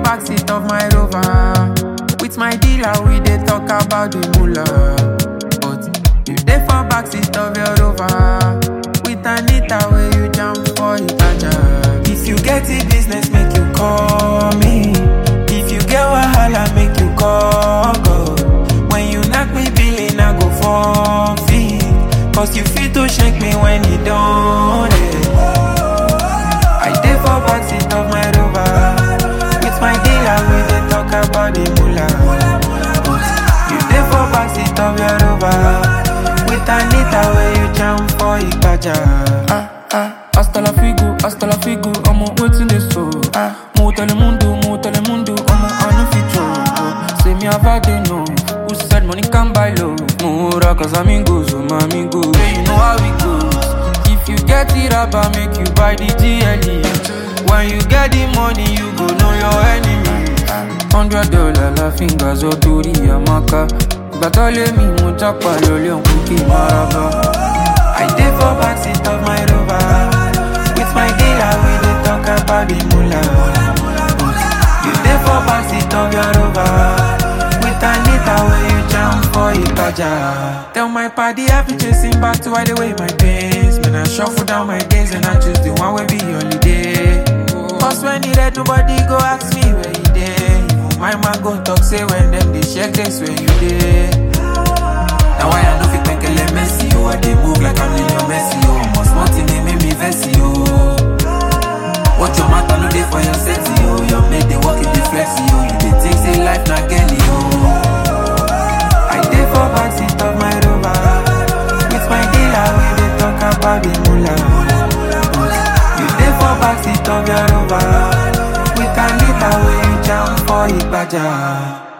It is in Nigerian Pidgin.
backseat of my Rover. With my dealer, we dey talk about the moolah. But you dey for backseat of your Rover. With Anita, where you jump for Itaja. If you get the business, make you call me. If you get wahala, make you call God. When you knock me billing, I go forfeit. Cause you fit to shake me when you don't. I dey for backseat of my Rover. With my dealer, we dey talk about the moolah. You dey for backseat of your Rover. With Anita, where you jump for Ipaja. Hasta la figo, I'm waiting this so. Mo telemundo, I no fit joke. Say me have they know. Who said money can buy love? More cause amigos, amigos. Hey, you know how it goes. If you get it up, I make you buy the GLE. When you get the money, you go know your enemy. $100 la fingers or Tori Amaka. Batole mi mutapa lole on cookie maraba. I dey for backseat of my Rover. With my dealer, we dey talk about the moolah. You dey for backseat of your Rover. With Anita, where you jump for Ipaja. Tell my party I be chasing back to hide away my pains. Man, I shuffle down my days and I choose the one where be holiday. Cause when it red, nobody go ask me where you dey. Even my man go talk say when them they check this where you dey. Now why I know fit make a messy, oh. I dey move like I'm Lionel Messi, oh. Almost nothing they make me vexy, oh. What your matter no dey for your sexy, oh. Your mate they walk in the flexi, oh. You dey think say life not Kelly, oh. I dey for backseat of my Rover. With my dealer, we dey talk about the moolah. You dey for backseat of your Rover. With Anita, where you jump for Ipaja.